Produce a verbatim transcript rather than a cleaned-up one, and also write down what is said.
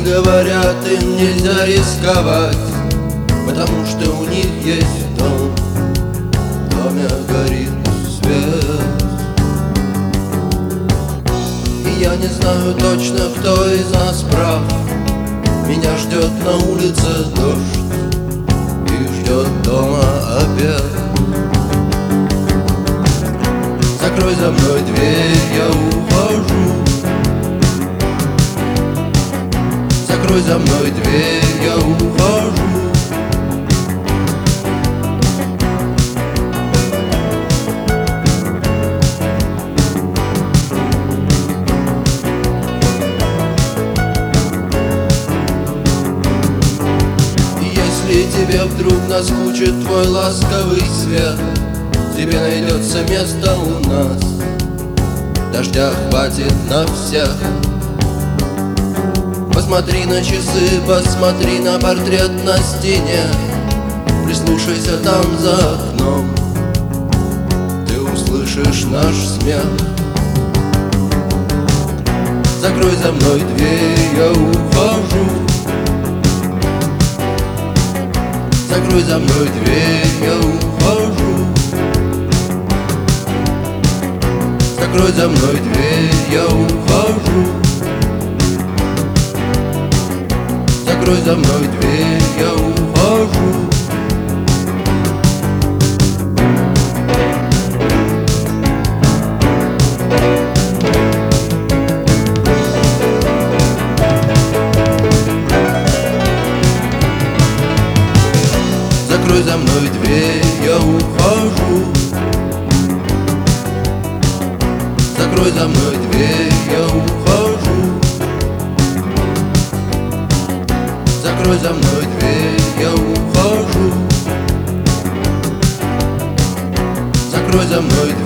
говорят, им нельзя рисковать, потому что у них есть дом, в доме горит свет. И я не знаю точно, кто из нас прав. Меня ждет на улице дождь и ждет дома обед. Закрой за мной дверь, я ухожу. Закрой за мной дверь, я ухожу. Если тебе вдруг наскучит твой ласковый свет, тебе найдется место у нас, дождя хватит на всех. Посмотри на часы, посмотри на портрет на стене, прислушайся там за окном, ты услышишь наш смех. Закрой за мной дверь, я ухожу. Закрой за мной дверь, я ухожу. Закрой за мной дверь, я ухожу. Закрой за мной дверь, я ухожу. Закрой за мной дверь, я ухожу. Закрой за мной дверь, я ухожу. Закрой за мной дверь, я ухожу. Закрой за мной дверь.